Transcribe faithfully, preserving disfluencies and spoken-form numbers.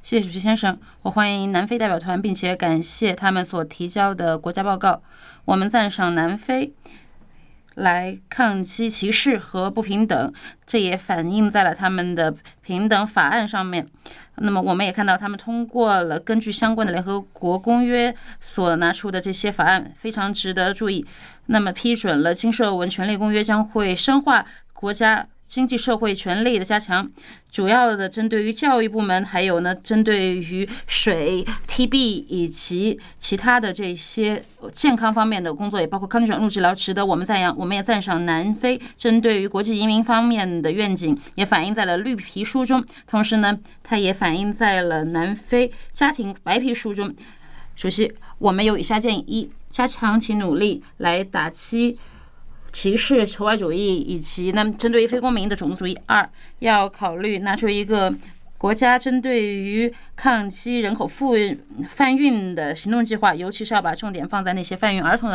谢谢主席先生，我欢迎南非代表团，并且感谢他们所提交的国家报告。我们赞赏南非来抗击歧视和不平等，这也反映在了他们的平等法案上面。那么我们也看到他们通过了根据相关的联合国公约所拿出的这些法案，非常值得注意。那么批准了经社文权利公约，将会深化国家经济社会权利的加强，主要的针对于教育部门，还有呢针对于水、T B 以及其他的这些健康方面的工作，也包括康转录治疗，值得我们赞扬。我们也赞赏南非针对于国际移民方面的愿景，也反映在了绿皮书中，同时呢，它也反映在了南非家庭白皮书中。主席，我们有以下建议：一、加强其努力来打击歧视、仇外主义以及呢针对于非公民的种族主义；二，要考虑拿出一个国家针对于抗击人口贩运的行动计划，尤其是要把重点放在那些贩运儿童的